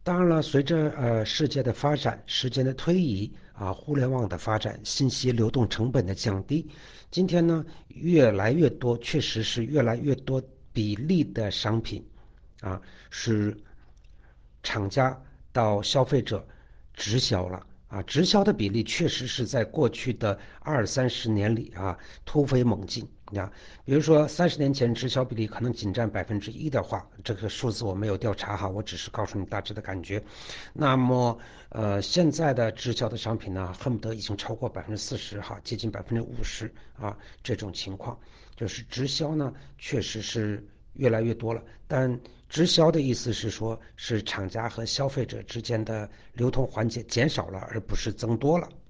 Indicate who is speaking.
Speaker 1: 当然了，随着世界的发展、时间的推移互联网的发展、信息流动成本的降低，今天呢，越来越多，确实是越来越多比例的商品啊，是厂家到消费者直销了直销的比例确实是在过去的20-30年里突飞猛进比如说30年前直销比例可能仅占1%的话，这个数字我没有调查我只是告诉你大致的感觉。那么现在的直销的商品呢，恨不得已经超过40%接近50%这种情况，就是直销呢确实是越来越多了，但直销的意思是说，是厂家和消费者之间的流通环节减少了，而不是增多了。